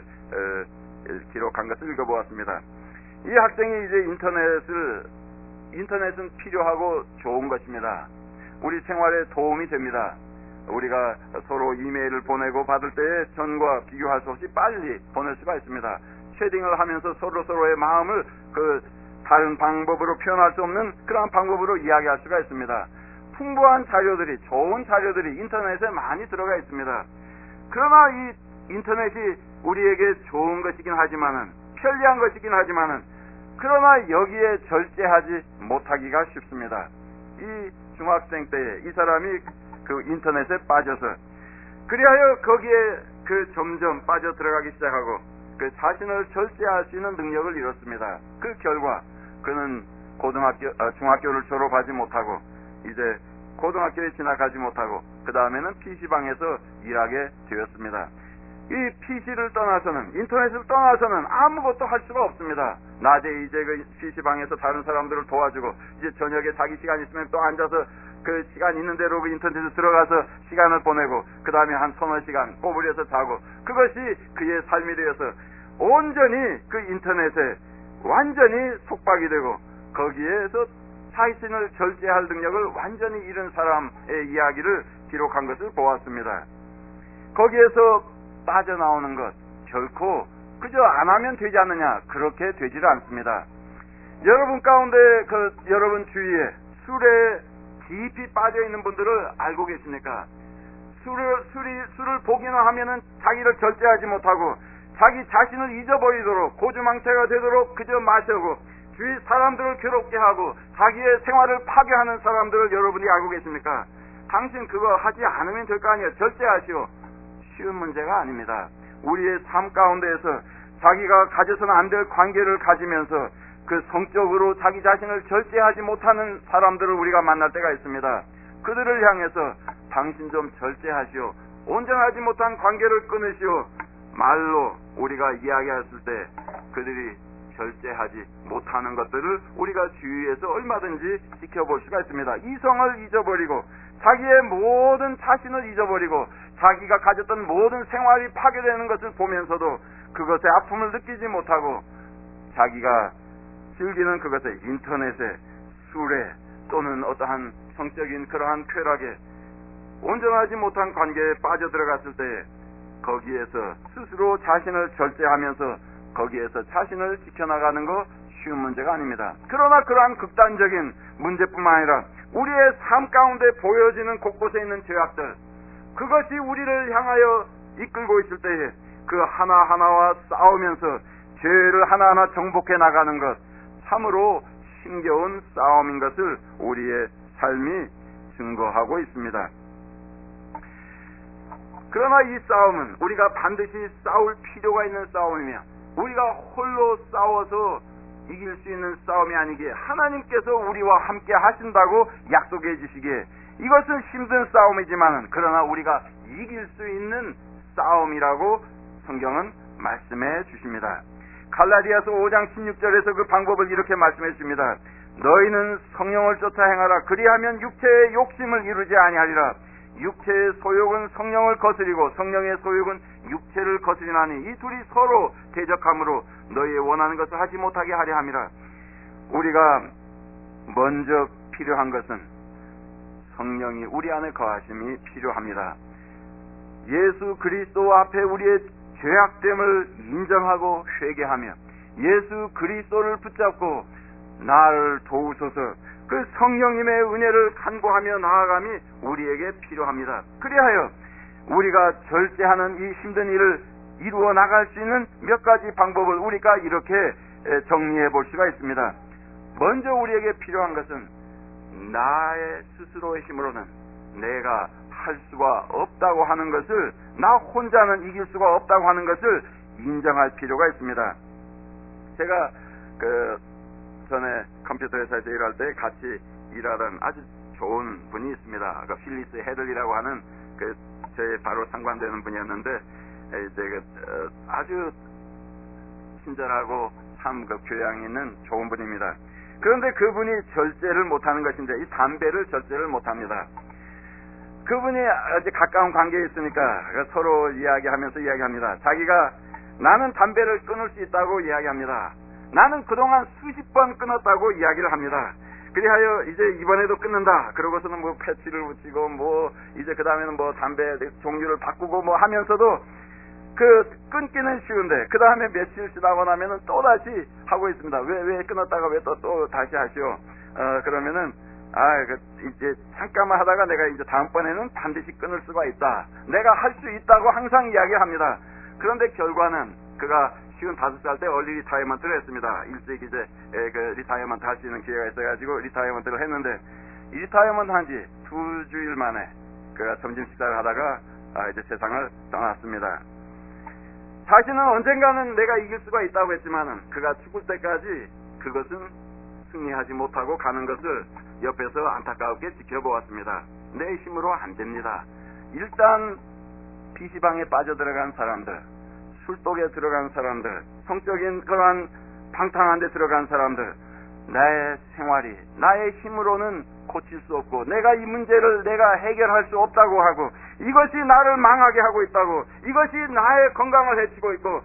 기록한 것을 읽어보았습니다. 이 학생이 이제 인터넷은 필요하고 좋은 것입니다. 우리 생활에 도움이 됩니다. 우리가 서로 이메일을 보내고 받을 때에 전과 비교할 수 없이 빨리 보낼 수가 있습니다. 쉐딩을 하면서 서로의 마음을 다른 방법으로 표현할 수 없는 그러한 방법으로 이야기할 수가 있습니다. 풍부한 자료들이, 좋은 자료들이 인터넷에 많이 들어가 있습니다. 그러나 이 인터넷이 우리에게 좋은 것이긴 하지만은, 편리한 것이긴 하지만은, 그러나 여기에 절제하지 못하기가 쉽습니다. 이 중학생 때에 이 사람이 그 인터넷에 빠져서, 그리하여 거기에 점점 빠져 들어가기 시작하고 자신을 절제할 수 있는 능력을 잃었습니다. 그 결과 그는 중학교를 졸업하지 못하고 이제 고등학교에 진학하지 못하고 그 다음에는 PC방에서 일하게 되었습니다. 이 PC를 떠나서는, 인터넷을 떠나서는 아무것도 할 수가 없습니다. 낮에 이제 그 PC방에서 다른 사람들을 도와주고, 이제 저녁에 자기 시간 있으면 또 앉아서 그 시간 있는 대로 그 인터넷에 들어가서 시간을 보내고, 그 다음에 한 서너 시간 꼬부려서 자고, 그것이 그의 삶이 되어서 온전히 그 인터넷에 완전히 속박이 되고, 거기에서 자신을 절제할 능력을 완전히 잃은 사람의 이야기를 기록한 것을 보았습니다. 거기에서 빠져나오는 것, 결코 그저 안 하면 되지 않느냐, 그렇게 되지를 않습니다. 여러분 가운데 여러분 주위에 술에 깊이 빠져 있는 분들을 알고 계십니까? 술을 보기나 하면은 자기를 절제하지 못하고 자기 자신을 잊어버리도록 고주망태가 되도록 그저 마시고 주위 사람들을 괴롭게 하고 자기의 생활을 파괴하는 사람들을 여러분이 알고 계십니까? 당신 그거 하지 않으면 될 거 아니에요. 절제하시오. 쉬운 문제가 아닙니다. 우리의 삶 가운데에서 자기가 가져서는 안 될 관계를 가지면서 그 성적으로 자기 자신을 절제하지 못하는 사람들을 우리가 만날 때가 있습니다. 그들을 향해서 당신 좀 절제하시오. 온전하지 못한 관계를 끊으시오. 말로 우리가 이야기했을 때 그들이 절제하지 못하는 것들을 우리가 주위에서 얼마든지 지켜볼 수가 있습니다. 이성을 잊어버리고 자기의 모든 자신을 잊어버리고 자기가 가졌던 모든 생활이 파괴되는 것을 보면서도 그것의 아픔을 느끼지 못하고 자기가 즐기는 그것에, 인터넷에, 술에 또는 어떠한 성적인 그러한 쾌락에 온전하지 못한 관계에 빠져들어갔을 때 거기에서 스스로 자신을 절제하면서 거기에서 자신을 지켜나가는 거 쉬운 문제가 아닙니다. 그러나 그러한 극단적인 문제뿐만 아니라 우리의 삶 가운데 보여지는 곳곳에 있는 죄악들, 그것이 우리를 향하여 이끌고 있을 때에 그 하나하나와 싸우면서 죄를 하나하나 정복해 나가는 것, 참으로 힘겨운 싸움인 것을 우리의 삶이 증거하고 있습니다. 그러나 이 싸움은 우리가 반드시 싸울 필요가 있는 싸움이며 우리가 홀로 싸워서 이길 수 있는 싸움이 아니기에 하나님께서 우리와 함께 하신다고 약속해 주시기에 이것은 힘든 싸움이지만 그러나 우리가 이길 수 있는 싸움이라고 성경은 말씀해 주십니다. 갈라디아서 5장 16절에서 그 방법을 이렇게 말씀해 주십니다. 너희는 성령을 쫓아 행하라. 그리하면 육체의 욕심을 이루지 아니하리라. 육체의 소욕은 성령을 거스리고 성령의 소욕은 육체를 거스리나니 이 둘이 서로 대적함으로 너희의 원하는 것을 하지 못하게 하려 함이라. 우리가 먼저 필요한 것은 성령이 우리 안에 거하심이 필요합니다. 예수 그리스도 앞에 우리의 죄악됨을 인정하고 회개하며 예수 그리스도를 붙잡고 나를 도우소서, 그 성령님의 은혜를 간구하며 나아감이 우리에게 필요합니다. 그리하여 우리가 절제하는 이 힘든 일을 이루어 나갈 수 있는 몇 가지 방법을 우리가 이렇게 정리해 볼 수가 있습니다. 먼저 우리에게 필요한 것은 나의 스스로의 힘으로는 내가 할 수가 없다고 하는 것을, 나 혼자는 이길 수가 없다고 하는 것을 인정할 필요가 있습니다. 제가 전에 컴퓨터 회사에서 일할 때 같이 일하던 아주 좋은 분이 있습니다. 필리스 헤들이라고 하는 제 바로 상관되는 분이었는데 이제 아주 친절하고 참 교양 있는 좋은 분입니다. 그런데 그분이 절제를 못하는 것인데 이 담배를 절제를 못합니다. 그분이 아주 가까운 관계에 있으니까 서로 이야기합니다. 자기가 나는 담배를 끊을 수 있다고 이야기합니다. 나는 그동안 수십 번 끊었다고 이야기를 합니다. 그리하여 이제 이번에도 끊는다. 그러고서는 뭐 패치를 붙이고 뭐 이제 그 다음에는 뭐 담배 종류를 바꾸고 뭐 하면서도 끊기는 쉬운데, 그 다음에 며칠 지나고 나면은 또 다시 하고 있습니다. 왜 끊었다가 왜 또 다시 하시오? 그러면은, 이제 잠깐만 하다가 내가 이제 다음번에는 반드시 끊을 수가 있다. 내가 할 수 있다고 항상 이야기합니다. 그런데 결과는 그가 55살 때 얼리 리타이어먼트를 했습니다. 일찍 이제 그 리타이어먼트 할 수 있는 기회가 있어가지고 리타이어먼트를 했는데, 이 리타이어먼트 한 지 2주일 만에 그가 점심 식사를 하다가 이제 세상을 떠났습니다. 자신은 언젠가는 내가 이길 수가 있다고 했지만은 그가 죽을 때까지 그것은 승리하지 못하고 가는 것을 옆에서 안타깝게 지켜보았습니다. 내 힘으로 안 됩니다. 일단 PC방에 빠져들어간 사람들, 술독에 들어간 사람들, 성적인 그러한 방탕한 데 들어간 사람들, 나의 생활이 나의 힘으로는 고칠 수 없고 내가 이 문제를 내가 해결할 수 없다고 하고 이것이 나를 망하게 하고 있다고, 이것이 나의 건강을 해치고 있고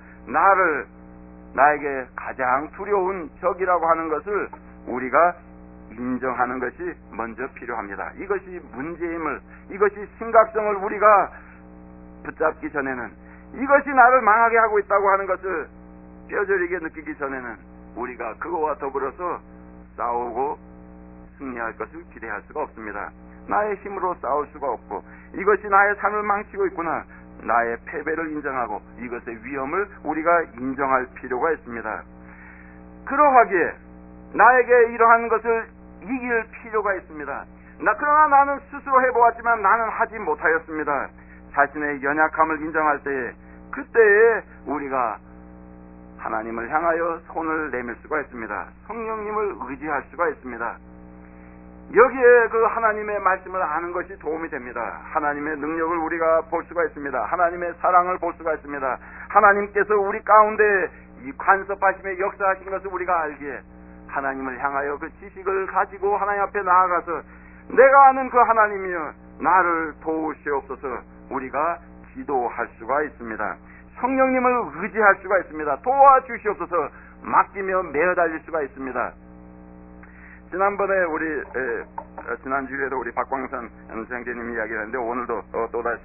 나에게 가장 두려운 적이라고 하는 것을 우리가 인정하는 것이 먼저 필요합니다. 이것이 문제임을, 이것이 심각성을 우리가 붙잡기 전에는, 이것이 나를 망하게 하고 있다고 하는 것을 뼈저리게 느끼기 전에는 우리가 그거와 더불어서 싸우고 승리할 것을 기대할 수가 없습니다. 나의 힘으로 싸울 수가 없고 이것이 나의 삶을 망치고 있구나, 나의 패배를 인정하고 이것의 위험을 우리가 인정할 필요가 있습니다. 그러하기에 나에게 이러한 것을 이길 필요가 있습니다. 그러나 나는 스스로 해보았지만 나는 하지 못하였습니다. 자신의 연약함을 인정할 때에, 그때에 우리가 하나님을 향하여 손을 내밀 수가 있습니다. 성령님을 의지할 수가 있습니다. 여기에 그 하나님의 말씀을 아는 것이 도움이 됩니다. 하나님의 능력을 우리가 볼 수가 있습니다. 하나님의 사랑을 볼 수가 있습니다. 하나님께서 우리 가운데 이 간섭하심의 역사하신 것을 우리가 알기에 하나님을 향하여 그 지식을 가지고 하나님 앞에 나아가서 내가 아는 그 하나님이여 나를 도우시옵소서 우리가 기도할 수가 있습니다. 성령님을 의지할 수가 있습니다. 도와주시옵소서 맡기며 매어달릴 수가 있습니다. 지난번에 지난주에도 우리 박광선 장제님이 이야기를 했는데 오늘도 또다시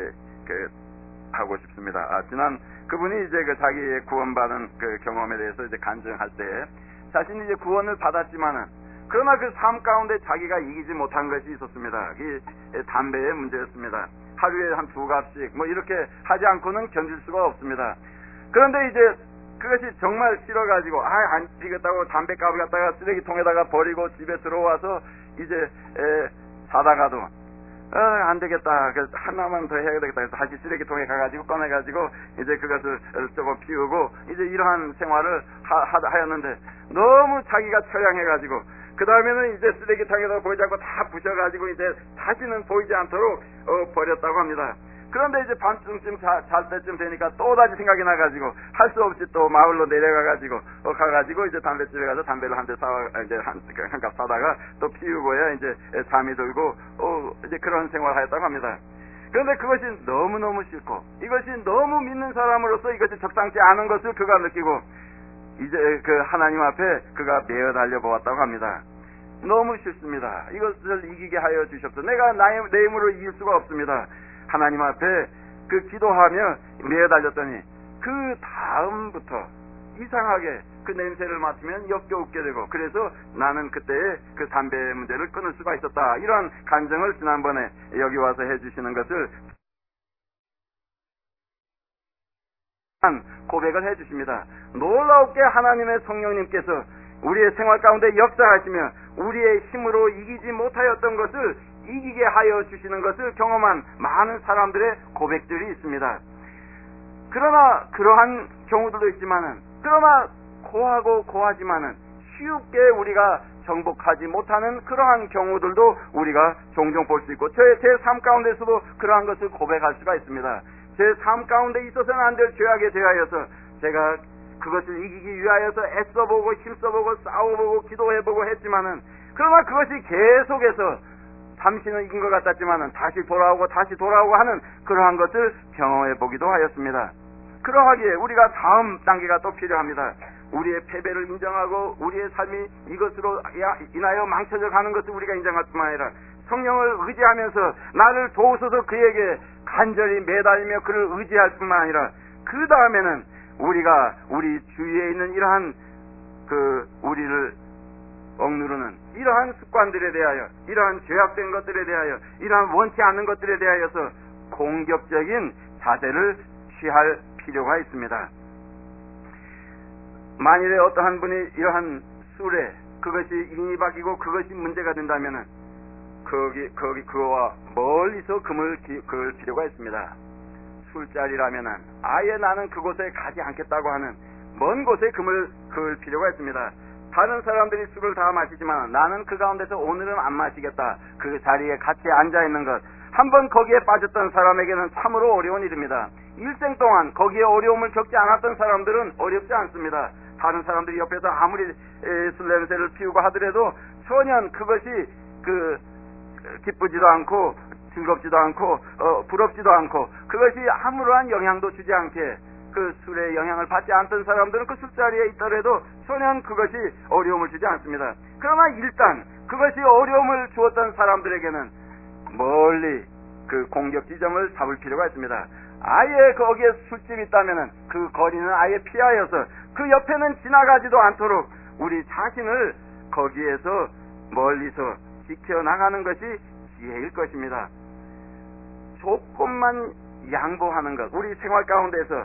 하고 싶습니다. 그분이 이제 자기의 구원받은 그 경험에 대해서 이제 간증할 때 자신이 이제 구원을 받았지만은 그러나 그 삶 가운데 자기가 이기지 못한 것이 있었습니다. 이 담배의 문제였습니다. 하루에 한 2갑씩 이렇게 하지 않고는 견딜 수가 없습니다. 그런데 이제 그것이 정말 싫어가지고 안 피겠다고 담배값을 갖다가 쓰레기통에다가 버리고 집에 들어와서 이제 사다가도 안 되겠다. 하나만 더 해야 되겠다. 그래서 다시 쓰레기통에 가가지고 꺼내가지고 이제 그것을 조금 피우고 이제 이러한 생활을 하였는데 너무 자기가 처량해가지고 그 다음에는 이제 쓰레기통에다 보이지 않고 다 부셔가지고 이제 다시는 보이지 않도록 버렸다고 합니다. 그런데 이제 밤중쯤 잘 때쯤 되니까 또다시 생각이 나가지고 할 수 없이 또 마을로 내려가가지고 가가지고 이제 담배집에 가서 담배를 한 대 이제 한 값 사다가 또 피우고야 이제 잠이 들고 이제 그런 생활을 하였다고 합니다. 그런데 그것이 너무너무 싫고 이것이 너무 믿는 사람으로서 이것이 적당치 않은 것을 그가 느끼고 이제 그 하나님 앞에 그가 매어 달려 보았다고 합니다. 너무 싫습니다. 이것을 이기게 하여 주십시오. 내가 내 힘으로 이길 수가 없습니다. 하나님 앞에 그 기도하며 매어 달렸더니 그 다음부터 이상하게 그 냄새를 맡으면 역겨웃게 되고 그래서 나는 그때에 그 담배 문제를 끊을 수가 있었다. 이러한 간증을 지난번에 여기 와서 해주시는 것을 고백을 해주십니다. 놀랍게 하나님의 성령님께서 우리의 생활 가운데 역사하시며 우리의 힘으로 이기지 못하였던 것을 이기게 하여 주시는 것을 경험한 많은 사람들의 고백들이 있습니다. 그러나 그러한 경우들도 있지만은 그러나 고하지만은 쉽게 우리가 정복하지 못하는 그러한 경우들도 우리가 종종 볼 수 있고 제 삶 가운데서도 그러한 것을 고백할 수가 있습니다. 제 삶 가운데 있어서는 안 될 죄악에 대하여서 제가 그것을 이기기 위하여서 애써보고 힘써보고 싸워보고 기도해보고 했지만은 그러나 그것이 계속해서 잠시는 이긴 것 같았지만은 다시 돌아오고 하는 그러한 것을 경험해보기도 하였습니다. 그러하기에 우리가 다음 단계가 또 필요합니다. 우리의 패배를 인정하고 우리의 삶이 이것으로 인하여 망쳐져 가는 것을 우리가 인정할 뿐만 아니라 성령을 의지하면서 나를 도우소서 그에게 간절히 매달리며 그를 의지할 뿐만 아니라 그 다음에는 우리가 우리 주위에 있는 이러한 우리를 억누르는 이러한 습관들에 대하여, 이러한 죄악된 것들에 대하여, 이러한 원치 않는 것들에 대하여서 공격적인 자세를 취할 필요가 있습니다. 만일에 어떠한 분이 이러한 술에 그것이 인이 박이고 그것이 문제가 된다면은 그거와 멀리서 금을 그을 필요가 있습니다. 술자리라면은 아예 나는 그곳에 가지 않겠다고 하는 먼 곳에 금을 그을 필요가 있습니다. 다른 사람들이 술을 다 마시지만 나는 그 가운데서 오늘은 안 마시겠다. 그 자리에 같이 앉아 있는 것, 한번 거기에 빠졌던 사람에게는 참으로 어려운 일입니다. 일생 동안 거기에 어려움을 겪지 않았던 사람들은 어렵지 않습니다. 다른 사람들이 옆에서 아무리 술 냄새를 피우고 하더라도 전혀 그것이 기쁘지도 않고 즐겁지도 않고 부럽지도 않고 그것이 아무런 영향도 주지 않게 그 술의 영향을 받지 않던 사람들은 그 술자리에 있더라도 전혀 그것이 어려움을 주지 않습니다. 그러나 일단 그것이 어려움을 주었던 사람들에게는 멀리 그 공격 지점을 잡을 필요가 있습니다. 아예 거기에 술집이 있다면은 그 거리는 아예 피하여서 그 옆에는 지나가지도 않도록 우리 자신을 거기에서 멀리서 지켜나가는 것이 지혜일 것입니다. 조금만 양보하는 것, 우리 생활 가운데서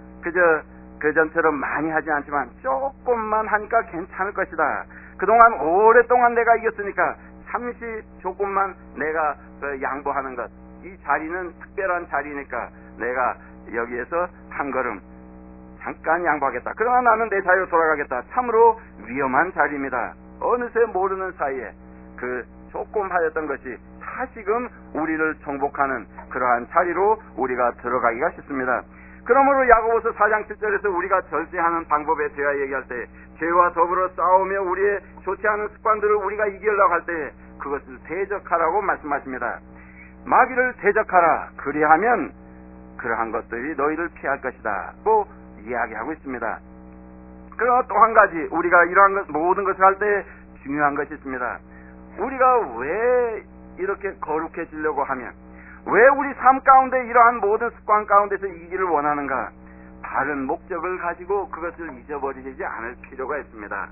그전처럼 많이 하지 않지만 조금만 하니까 괜찮을 것이다. 그동안 오랫동안 내가 이겼으니까 잠시 조금만 내가 양보하는 것, 이 자리는 특별한 자리니까 내가 여기에서 한 걸음 잠깐 양보하겠다. 그러나 나는 내 자리로 돌아가겠다. 참으로 위험한 자리입니다. 어느새 모르는 사이에 그 조금 하였던 것이 다시금 우리를 정복하는 그러한 자리로 우리가 들어가기가 쉽습니다. 그러므로 야고보서 4장 7절에서 우리가 절제하는 방법에 대하여 얘기할 때 죄와 더불어 싸우며 우리의 좋지 않은 습관들을 우리가 이기려고 할 때 그것을 대적하라고 말씀하십니다. 마귀를 대적하라. 그리하면 그러한 것들이 너희를 피할 것이다 고 이야기하고 있습니다. 그러나 또 한 가지 우리가 이러한 모든 것을 할 때 중요한 것이 있습니다. 우리가 왜 이렇게 거룩해지려고 하면, 왜 우리 삶 가운데 이러한 모든 습관 가운데서 이기를 원하는가? 다른 목적을 가지고 그것을 잊어버리지 않을 필요가 있습니다.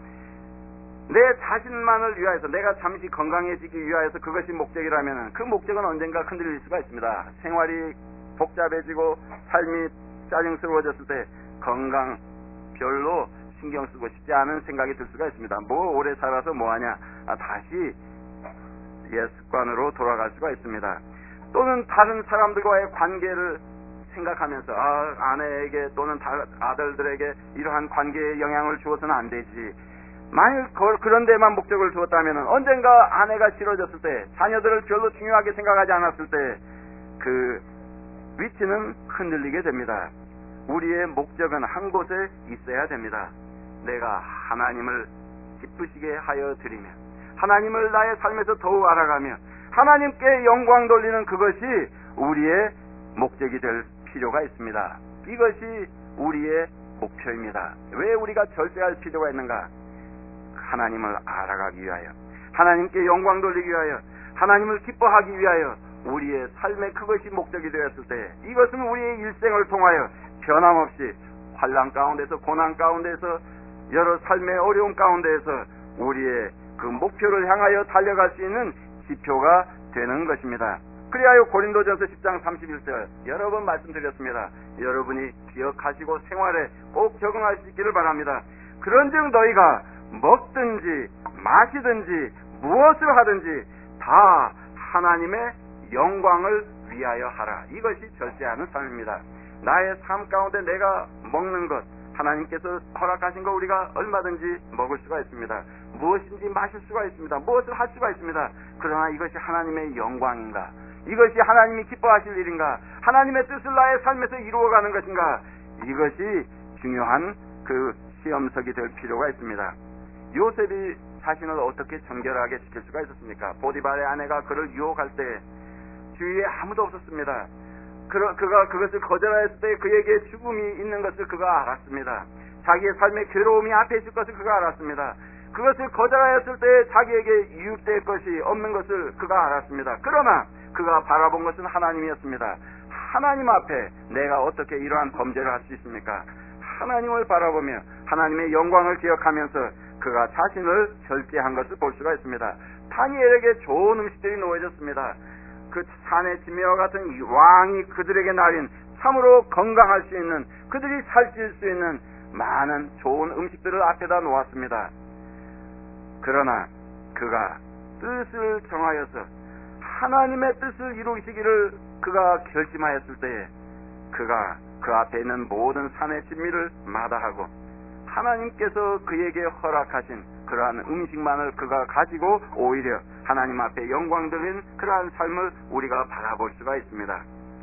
내 자신만을 위하여서, 내가 잠시 건강해지기 위하여서 그것이 목적이라면 그 목적은 언젠가 흔들릴 수가 있습니다. 생활이 복잡해지고 삶이 짜증스러워졌을 때 건강 별로 신경 쓰고 싶지 않은 생각이 들 수가 있습니다. 뭐 오래 살아서 뭐하냐, 다시 옛 습관으로 돌아갈 수가 있습니다. 또는 다른 사람들과의 관계를 생각하면서 아내에게 또는 아들들에게 이러한 관계에 영향을 주어서는 안 되지. 만일 그런 데만 목적을 주었다면 언젠가 아내가 싫어졌을 때, 자녀들을 별로 중요하게 생각하지 않았을 때 그 위치는 흔들리게 됩니다. 우리의 목적은 한 곳에 있어야 됩니다. 내가 하나님을 기쁘시게 하여 드리며 하나님을 나의 삶에서 더욱 알아가며 하나님께 영광 돌리는 그것이 우리의 목적이 될 필요가 있습니다. 이것이 우리의 목표입니다. 왜 우리가 절제할 필요가 있는가? 하나님을 알아가기 위하여, 하나님께 영광 돌리기 위하여, 하나님을 기뻐하기 위하여 우리의 삶의 그것이 목적이 되었을 때 이것은 우리의 일생을 통하여 변함없이 환난 가운데서, 고난 가운데서, 여러 삶의 어려움 가운데에서 우리의 그 목표를 향하여 달려갈 수 있는 지표가 되는 것입니다. 그리하여 고린도전서 10장 31절 여러 번 말씀드렸습니다. 여러분이 기억하시고 생활에 꼭 적응할 수 있기를 바랍니다. 그런즉 너희가 먹든지 마시든지 무엇을 하든지 다 하나님의 영광을 위하여 하라. 이것이 절제하는 삶입니다. 나의 삶 가운데 내가 먹는 것, 하나님께서 허락하신 거 우리가 얼마든지 먹을 수가 있습니다. 무엇인지 마실 수가 있습니다. 무엇을 할 수가 있습니다. 그러나 이것이 하나님의 영광인가? 이것이 하나님이 기뻐하실 일인가? 하나님의 뜻을 나의 삶에서 이루어가는 것인가? 이것이 중요한 그 시험석이 될 필요가 있습니다. 요셉이 자신을 어떻게 정결하게 지킬 수가 있었습니까? 보디발의 아내가 그를 유혹할 때 주위에 아무도 없었습니다. 그가 그것을 거절하였을 때 그에게 죽음이 있는 것을 그가 알았습니다. 자기의 삶의 괴로움이 앞에 있을 것을 그가 알았습니다. 그것을 거절하였을 때 자기에게 유익될 것이 없는 것을 그가 알았습니다. 그러나 그가 바라본 것은 하나님이었습니다. 하나님 앞에 내가 어떻게 이러한 범죄를 할 수 있습니까? 하나님을 바라보며 하나님의 영광을 기억하면서 그가 자신을 절제한 것을 볼 수가 있습니다. 다니엘에게 좋은 음식들이 놓여졌습니다. 그 산의 지메와 같은 이 왕이 그들에게 날린 참으로 건강할 수 있는, 그들이 살찔 수 있는 많은 좋은 음식들을 앞에다 놓았습니다. 그러나 그가 뜻을 정하여서 하나님의 뜻을 이루시기를 그가 결심하였을 때에 그가 그 앞에 있는 모든 산의 진미를 마다하고 하나님께서 그에게 허락하신 그러한 음식만을 그가 가지고 오히려 하나님 앞에 영광 돌린 그러한 삶을 우리가 바라볼 수가 있습니다.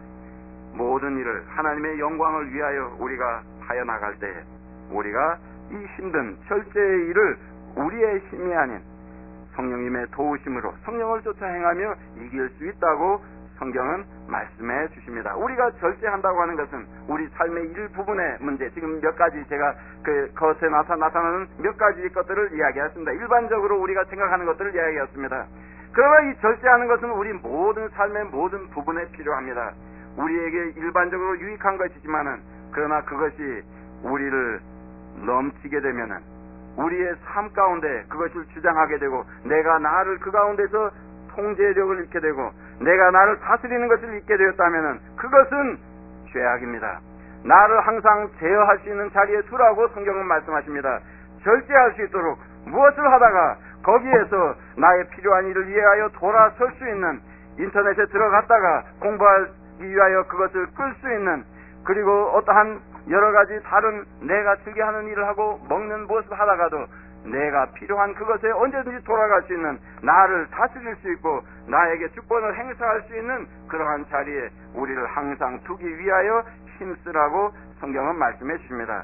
모든 일을 하나님의 영광을 위하여 우리가 하여 나갈 때에 우리가 이 힘든 절제의 일을 우리의 힘이 아닌 성령님의 도우심으로 성령을 쫓아 행하며 이길 수 있다고 성경은 말씀해 주십니다. 우리가 절제한다고 하는 것은 우리 삶의 일부분의 문제, 지금 몇 가지 제가 그 겉에 나타나는 몇 가지 것들을 이야기했습니다. 일반적으로 우리가 생각하는 것들을 이야기했습니다. 그러나 이 절제하는 것은 우리 모든 삶의 모든 부분에 필요합니다. 우리에게 일반적으로 유익한 것이지만은 그러나 그것이 우리를 넘치게 되면은 우리의 삶 가운데 그것을 주장하게 되고 내가 나를 그 가운데서 통제력을 잃게 되고 내가 나를 다스리는 것을 잃게 되었다면은 그것은 죄악입니다. 나를 항상 제어할 수 있는 자리에 두라고 성경은 말씀하십니다. 절제할 수 있도록 무엇을 하다가 거기에서 나의 필요한 일을 위하여 돌아설 수 있는, 인터넷에 들어갔다가 공부하기 위하여 그것을 끌 수 있는, 그리고 어떠한 여러 가지 다른 내가 즐겨하는 일을 하고 먹는 무엇을 하다가도 내가 필요한 그것에 언제든지 돌아갈 수 있는, 나를 다스릴 수 있고 나에게 주권을 행사할 수 있는 그러한 자리에 우리를 항상 두기 위하여 힘쓰라고 성경은 말씀해 주십니다.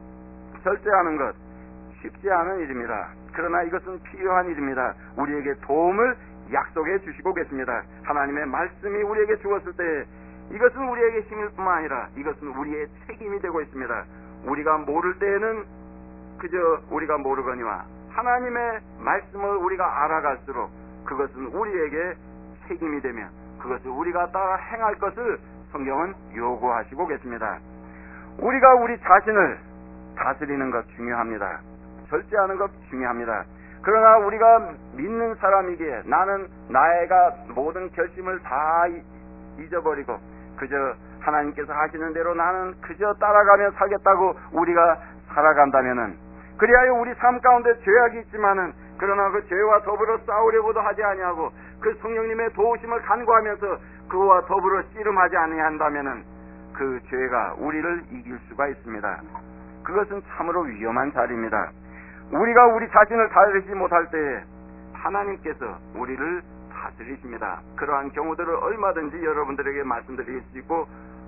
절제하는 것 쉽지 않은 일입니다. 그러나 이것은 필요한 일입니다. 우리에게 도움을 약속해 주시고 계십니다. 하나님의 말씀이 우리에게 주었을 때 이것은 우리에게 힘일 뿐만 아니라 이것은 우리의 책임이 되고 있습니다. 우리가 모를 때에는 그저 우리가 모르거니와 하나님의 말씀을 우리가 알아갈수록 그것은 우리에게 책임이 되며 그것을 우리가 따라 행할 것을 성경은 요구하시고 계십니다. 우리가 우리 자신을 다스리는 것 중요합니다. 절제하는 것 중요합니다. 그러나 우리가 믿는 사람이기에 나는 나의가 모든 결심을 다 잊어버리고 그저 하나님께서 하시는 대로 나는 그저 따라가며 살겠다고 우리가 살아간다면은, 그리하여 우리 삶 가운데 죄악이 있지만은 그러나 그 죄와 더불어 싸우려고도 하지 아니하고 그 성령님의 도우심을 간구하면서 그와 더불어 씨름하지 아니한다면은 그 죄가 우리를 이길 수가 있습니다. 그것은 참으로 위험한 자리입니다. 우리가 우리 자신을 다스리지 못할 때에 하나님께서 우리를 다스리십니다. 그러한 경우들을 얼마든지 여러분들에게 말씀드릴 수 있고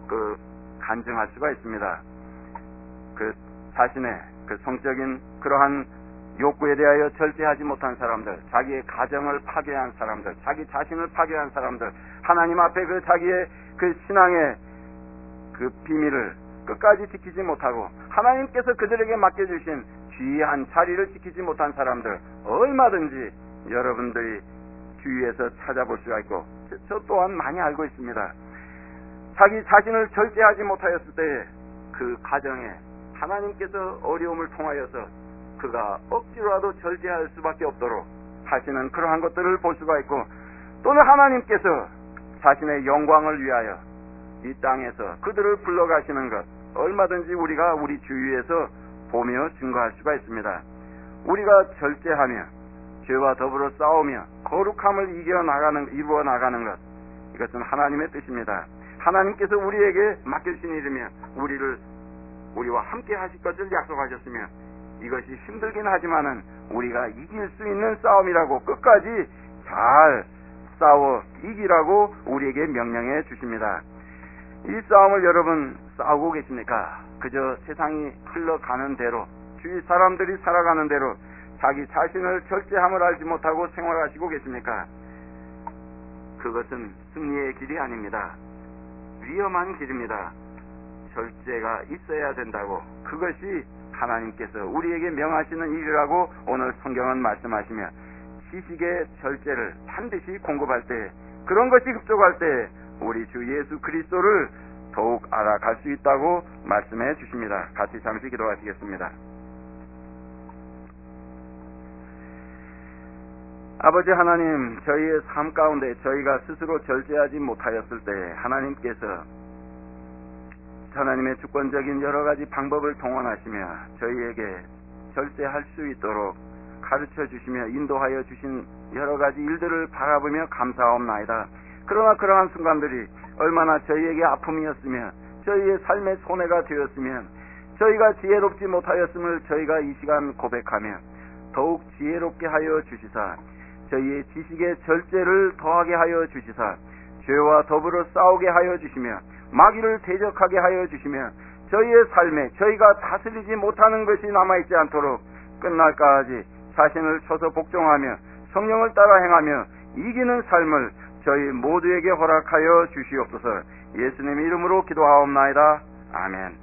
간증할 수가 있습니다. 그 자신의 그 성적인 그러한 욕구에 대하여 절제하지 못한 사람들, 자기의 가정을 파괴한 사람들, 자기 자신을 파괴한 사람들, 하나님 앞에 그 자기의 그 신앙의 그 비밀을 끝까지 지키지 못하고 하나님께서 그들에게 맡겨주신 귀한 자리를 지키지 못한 사람들 얼마든지 여러분들이 주위에서 찾아볼 수가 있고 저 또한 많이 알고 있습니다. 자기 자신을 절제하지 못하였을 때 그 가정에 하나님께서 어려움을 통하여서 그가 억지로라도 절제할 수밖에 없도록 하시는 그러한 것들을 볼 수가 있고, 또는 하나님께서 자신의 영광을 위하여 이 땅에서 그들을 불러가시는 것 얼마든지 우리가 우리 주위에서 보며 증거할 수가 있습니다. 우리가 절제하며 죄와 더불어 싸우며 거룩함을 이루어 나가는 것, 이것은 하나님의 뜻입니다. 하나님께서 우리에게 맡겨주신 일이며 우리와 함께 하실 것을 약속하셨으며 이것이 힘들긴 하지만은 우리가 이길 수 있는 싸움이라고 끝까지 잘 싸워 이기라고 우리에게 명령해 주십니다. 이 싸움을 여러분 싸우고 계십니까? 그저 세상이 흘러가는 대로, 주위 사람들이 살아가는 대로 자기 자신을 절제함을 알지 못하고 생활하시고 계십니까? 그것은 승리의 길이 아닙니다. 위험한 길입니다. 절제가 있어야 된다고, 그것이 하나님께서 우리에게 명하시는 일이라고 오늘 성경은 말씀하시며, 지식의 절제를 반드시 공급할 때, 그런 것이 급족할 때 우리 주 예수 그리스도를 더욱 알아갈 수 있다고 말씀해 주십니다. 같이 잠시 기도하시겠습니다. 아버지 하나님, 저희의 삶 가운데 저희가 스스로 절제하지 못하였을 때 하나님께서 하나님의 주권적인 여러 가지 방법을 동원하시며 저희에게 절제할 수 있도록 가르쳐 주시며 인도하여 주신 여러 가지 일들을 바라보며 감사하옵나이다. 그러나 그러한 순간들이 얼마나 저희에게 아픔이었으며 저희의 삶의 손해가 되었으면 저희가 지혜롭지 못하였음을 저희가 이 시간 고백하며 더욱 지혜롭게 하여 주시사 저희의 지식의 절제를 더하게 하여 주시사 죄와 더불어 싸우게 하여 주시며 마귀를 대적하게 하여 주시며 저희의 삶에 저희가 다스리지 못하는 것이 남아있지 않도록 끝날까지 자신을 쳐서 복종하며 성령을 따라 행하며 이기는 삶을 저희 모두에게 허락하여 주시옵소서. 예수님의 이름으로 기도하옵나이다. 아멘.